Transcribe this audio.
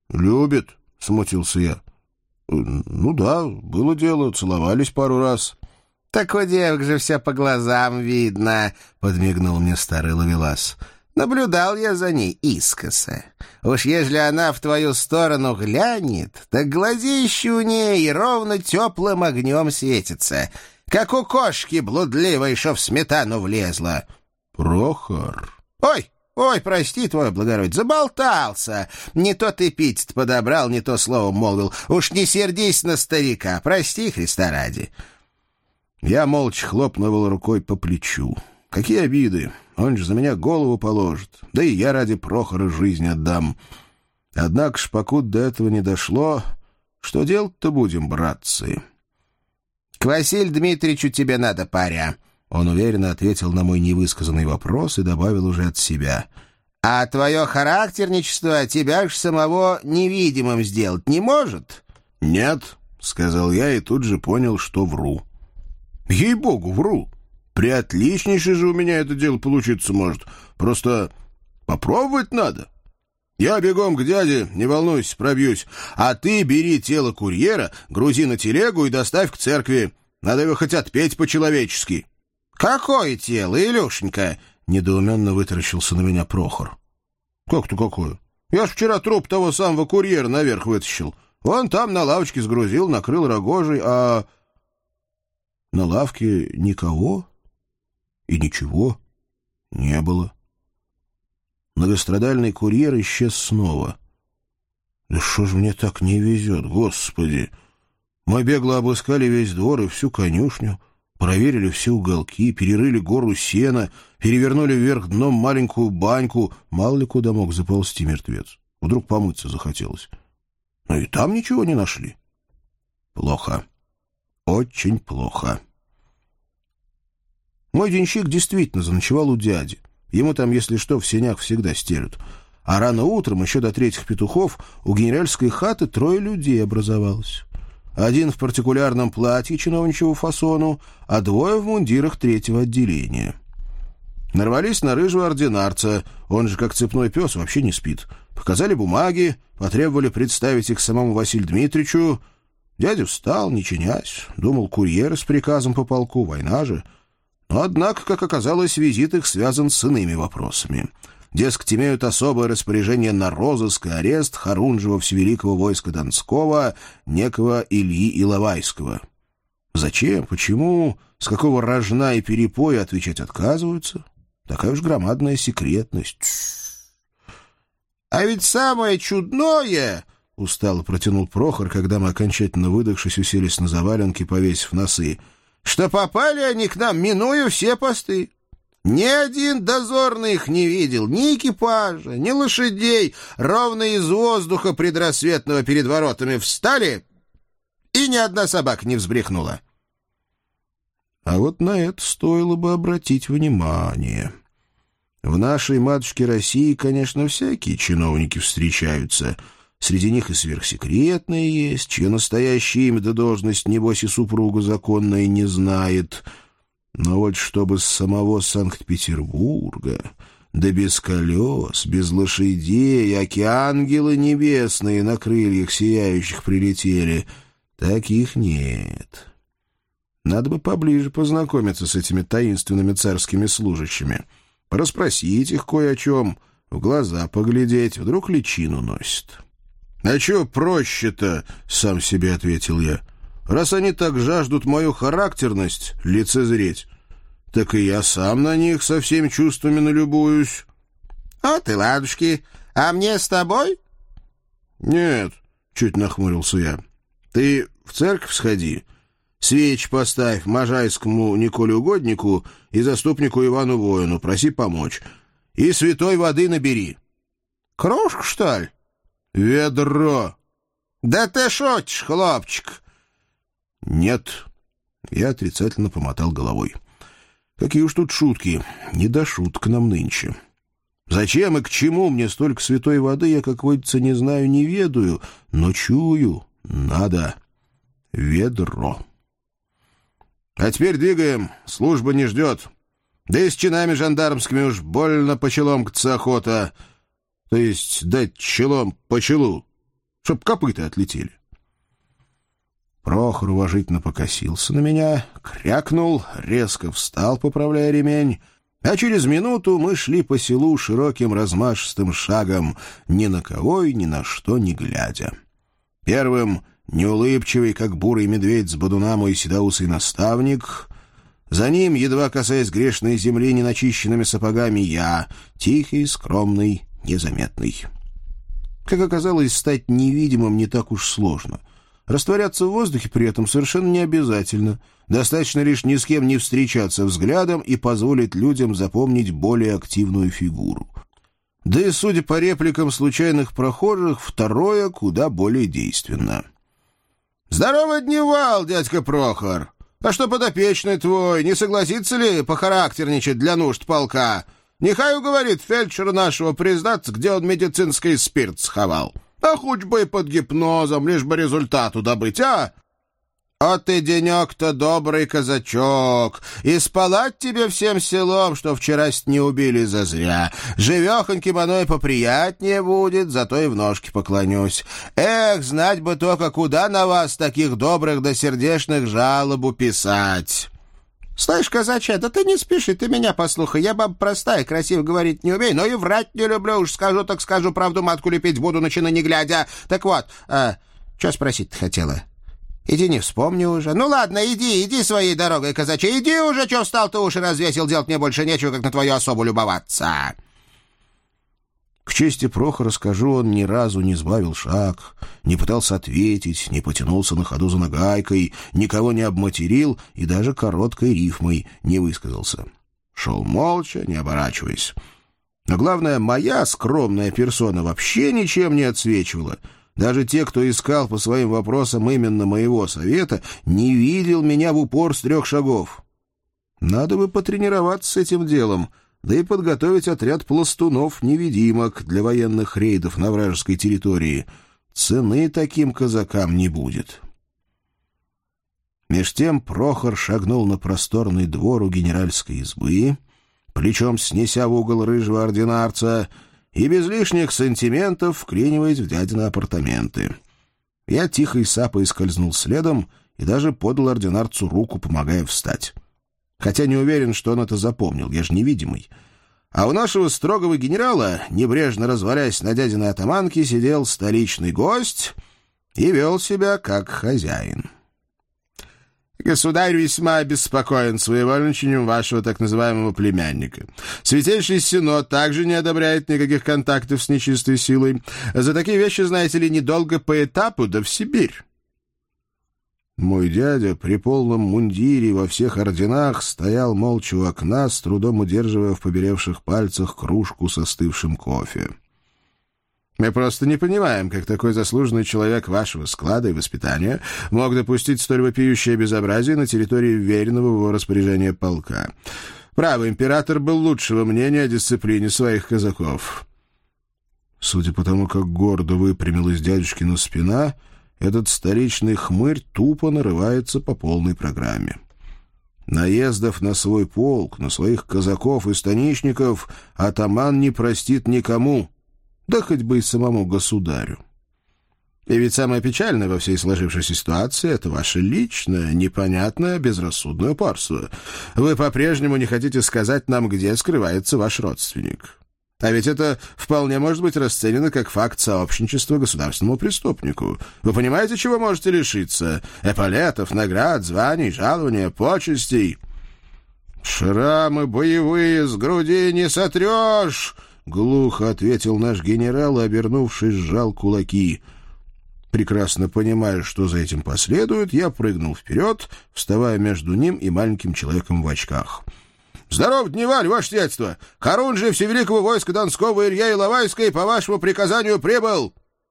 «Любит», — смутился я. «Ну да, было дело, целовались пару раз». «Так у девок же все по глазам видно», — подмигнул мне старый ловелас. «Наблюдал я за ней искоса. Уж ежели она в твою сторону глянет, так глазище у ней ровно теплым огнем светится, как у кошки блудливой, шо в сметану влезла». «Прохор...» Ой, прости, твое благородие, заболтался. Не то ты пить подобрал, не то слово молвил. Уж не сердись на старика, прости, Христа ради». Я молча хлопнул рукой по плечу. Какие обиды, он же за меня голову положит. Да и я ради Прохора жизнь отдам. Однако ж, покуда до этого не дошло, что делать-то будем, братцы? «К Василию Дмитриевичу тебе надо, паря». Он уверенно ответил на мой невысказанный вопрос и добавил уже от себя. «А твое характерничество тебя ж самого невидимым сделать не может?» «Нет», — сказал я и тут же понял, что вру. «Ей-богу, вру. Приотличнейше же у меня это дело получиться может. Просто попробовать надо. Я бегом к дяде, не волнуйся, пробьюсь. А ты бери тело курьера, грузи на телегу и доставь к церкви. Надо его хоть отпеть по-человечески». «Какое тело, Илюшенька?» — недоуменно вытаращился на меня Прохор. «Как-то какое? Я ж вчера труп того самого курьера наверх вытащил. Вон там на лавочке сгрузил, накрыл рогожей, а...» На лавке никого и ничего не было. Многострадальный курьер исчез снова. Да что ж мне так не везет, Господи! Мы бегло обыскали весь двор и всю конюшню, проверили все уголки, перерыли гору сена, перевернули вверх дном маленькую баньку. Мало ли куда мог заползти мертвец. Вдруг помыться захотелось. Но и там ничего не нашли. Плохо. Очень плохо. Мой денщик действительно заночевал у дяди. Ему там, если что, в сенях всегда стелют. А рано утром, еще до 3 петухов, у генеральской хаты 3 людей образовалось. Один в партикулярном платье чиновничьего фасону, а 2 в мундирах 3-го отделения. Нарвались на рыжего ординарца, он же, как цепной пес, вообще не спит. Показали бумаги, потребовали представить их самому Василию Дмитриевичу. Дядя встал, не чинясь, думал, курьеры с приказом по полку, война же. Но, однако, как оказалось, визит их связан с иными вопросами. Дескать, имеют особое распоряжение на розыск и арест хорунжего всевеликого войска Донского, некого Ильи Иловайского. Зачем, почему, с какого рожна и перепоя отвечать отказываются? Такая уж громадная секретность. «А ведь самое чудное...» — устало протянул Прохор, когда мы, окончательно выдохшись, уселись на заваленке, повесив носы, — «что попали они к нам, минуя все посты. Ни один дозорный их не видел, ни экипажа, ни лошадей. Ровно из воздуха предрассветного перед воротами встали, и ни одна собака не взбрехнула». А вот на это стоило бы обратить внимание. В нашей матушке России, конечно, всякие чиновники встречаются. Среди них и сверхсекретные есть, чье настоящее имя да должность, небось, и супруга законная не знает. Но вот чтобы с самого Санкт-Петербурга, да без колес, без лошадей, аки ангелы небесные на крыльях сияющих прилетели, таких нет. Надо бы поближе познакомиться с этими таинственными царскими служащими, порасспросить их кое о чем, в глаза поглядеть, вдруг личину носит. «А чё проще-то?» — сам себе ответил я. «Раз они так жаждут мою характерность лицезреть, так и я сам на них со всеми чувствами налюбуюсь». «А ты, ладушки, а мне с тобой?» «Нет», — чуть нахмурился я. «Ты в церковь сходи, свеч поставь Можайскому Николе Угоднику и заступнику Ивану Воину, проси помочь, и святой воды набери». «Кружку, что ли?» «Ведро!» «Да ты шутишь, хлопчик!» «Нет». Я отрицательно помотал головой. «Какие уж тут шутки. Не до шуток нам нынче. Зачем и к чему мне столько святой воды, я, как водится, не знаю, не ведаю, но чую. Надо. Ведро. А теперь двигаем. Служба не ждет. Да и с чинами жандармскими уж больно по челомкаться охота. То есть дать челом по челу. чтоб копыта отлетели. Прохор уважительно покосился на меня, крякнул, резко встал, поправляя ремень, а через минуту мы шли по селу широким размашистым шагом, ни на кого и ни на что не глядя. Первым — неулыбчивый, как бурый медведь с бодуна, мой седоусый наставник. За ним, едва касаясь грешной земли неначищенными сапогами, я, тихий, скромный, незаметный. Как оказалось, стать невидимым не так уж сложно. Растворяться в воздухе при этом совершенно не обязательно. Достаточно лишь ни с кем не встречаться взглядом и позволить людям запомнить более активную фигуру. Да и, судя по репликам случайных прохожих, второе куда более действенно. «Здорово, дневал, дядька Прохор! А что подопечный твой, не согласится ли похарактерничать для нужд полка? Нехай уговорит фельдшера нашего признаться, где он медицинский спирт сховал. А хоть бы и под гипнозом, лишь бы результату добыть, а? А ты денек-то добрый казачок, и спалать тебе всем селом, что вчера не убили зазря. Живехоньким оно и поприятнее будет, зато и в ножки поклонюсь. Эх, знать бы только, куда на вас таких добрых да сердечных жалобу писать». «Слышь, казачья, да ты не спеши, ты меня послухай. Я баба простая, красиво говорить не умею, но и врать не люблю. Уж скажу, так скажу, правду матку лепить буду, начина не глядя. Так вот, что спросить-то хотела? Иди, не вспомню уже. Ну ладно, иди своей дорогой, казачья. Иди уже, что встал-то уши развесил, делать мне больше нечего, как на твою особу любоваться». К чести Прохора скажу, он ни разу не сбавил шаг, не пытался ответить, не потянулся на ходу за нагайкой, никого не обматерил и даже короткой рифмой не высказался. Шел молча, не оборачиваясь. Но главное, моя скромная персона вообще ничем не отсвечивала. Даже те, кто искал по своим вопросам именно моего совета, не видел меня в упор с 3 шагов. Надо бы потренироваться с этим делом, да и подготовить отряд пластунов-невидимок для военных рейдов на вражеской территории. Цены таким казакам не будет. Меж тем Прохор шагнул на просторный двор у генеральской избы, плечом снеся в угол рыжего ординарца и без лишних сантиментов вклиниваясь в дядины апартаменты. Я тихой сапой скользнул следом и даже подал ординарцу руку, помогая встать. Хотя не уверен, что он это запомнил, я же невидимый. А у нашего строгого генерала, небрежно развалясь на дядиной атаманке, сидел столичный гость и вел себя как хозяин. «Государь весьма обеспокоен своевольничанием вашего так называемого племянника. Святейший Синод также не одобряет никаких контактов с нечистой силой. За такие вещи, знаете ли, недолго по этапу, да в Сибирь». Мой дядя при полном мундире во всех орденах стоял молча у окна, с трудом удерживая в побелевших пальцах кружку с остывшим кофе. «Мы просто не понимаем, как такой заслуженный человек вашего склада и воспитания мог допустить столь вопиющее безобразие на территории вверенного в его распоряжение полка. Право, император был лучшего мнения о дисциплине своих казаков». Судя по тому, как гордо выпрямилась дядюшкина спина, этот столичный хмырь тупо нарывается по полной программе. Наездов на свой полк, на своих казаков и станичников атаман не простит никому, да хоть бы и самому государю. И ведь самое печальное во всей сложившейся ситуации — это ваше личное, непонятное, безрассудное упорство. Вы по-прежнему не хотите сказать нам, где скрывается ваш родственник. А ведь это вполне может быть расценено как факт сообщничества государственному преступнику. Вы понимаете, чего можете лишиться? Эполетов, наград, званий, жалования, почестей. «Шрамы боевые с груди не сотрешь!» — глухо ответил наш генерал и, обернувшись, сжал кулаки. Прекрасно понимая, что за этим последует, я прыгнул вперед, вставая между ним и маленьким человеком в очках. «Здоров, дневаль, ваше сиятельство! Хорунжий Всевеликого войска Донского Илья Иловайский по вашему приказанию прибыл!»